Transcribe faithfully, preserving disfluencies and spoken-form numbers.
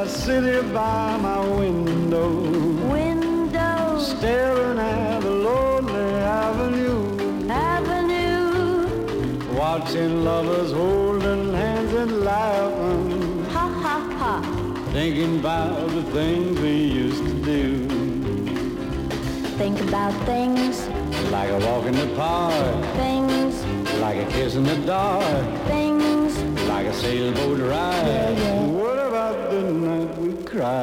I sit here by my window, window, staring at the lonely avenue, avenue, watching lovers holding hands and laughing, ha ha ha, thinking about the things we used to do. think about things, Like a walk in the park, things, like a kiss in the dark, things, like a sailboat ride. yeah, yeah. What about the night we cried?